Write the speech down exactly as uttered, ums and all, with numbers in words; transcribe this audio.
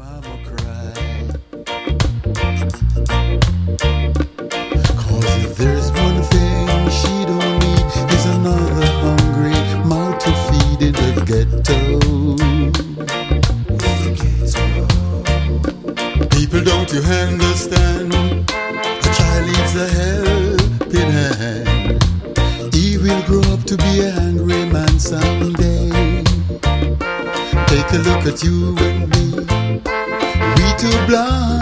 mama cry. Cause if there's one thing she don't need is another hungry mouth to feed in the ghetto. The ghetto. People, don't you understand? A child needs a helping hand. He will grow up to be a angry man someday. Take a look at you and me. We too blind